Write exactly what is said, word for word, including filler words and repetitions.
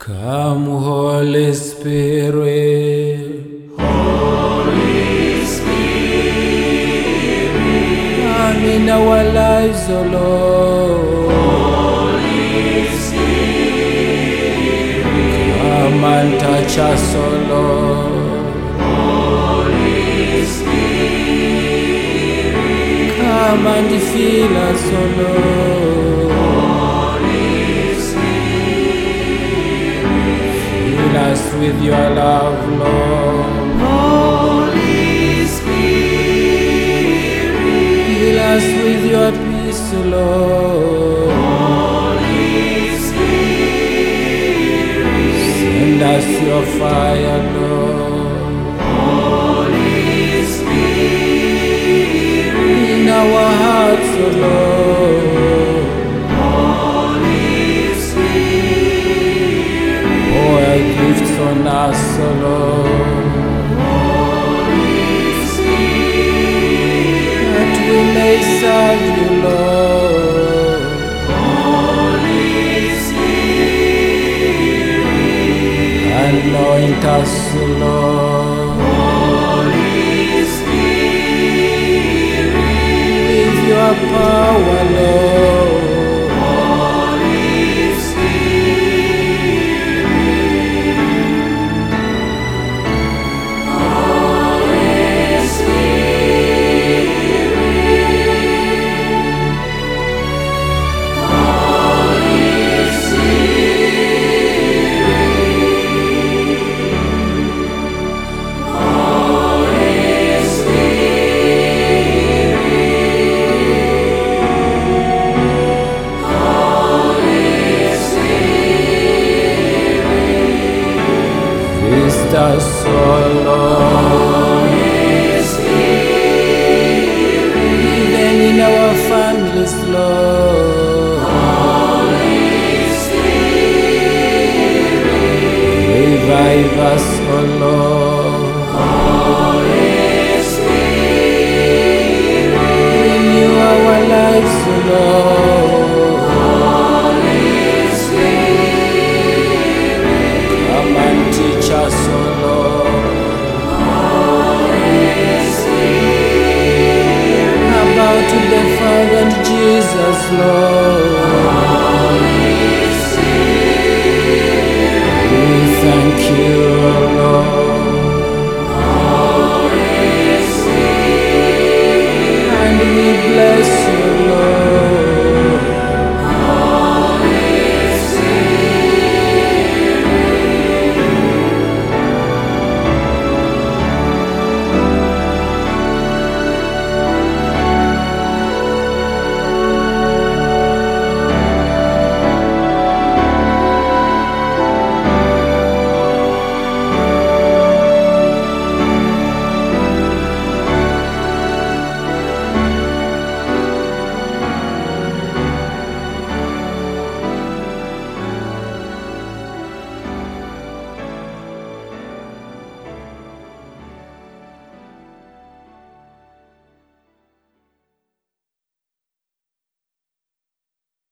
Come, Holy Spirit. Holy Spirit. Come in our lives, O Lord. Holy Spirit. Come and touch us, O Lord. Holy Spirit. Come and fill us, O Lord. Fill us with your love, Lord. Holy Spirit. Fill us with your peace, Lord. Holy Spirit. Send us your fire, Lord. Holy Spirit. In our hearts, O Lord. Holy Spirit. Pour your gifts on us, O Lord. Holy Spirit. That we may serve you, Lord. Holy Spirit. Anoint us, Lord. Holy Spirit. With your power, Lord. Holy Spirit. Holy Spirit. Holy Visit us, O Lord. Even in our families, Lord. Revive us, O Lord. Renew our lives, O Lord. Come and teach us, O Lord. About the Father and Jesus, Lord. We thank you,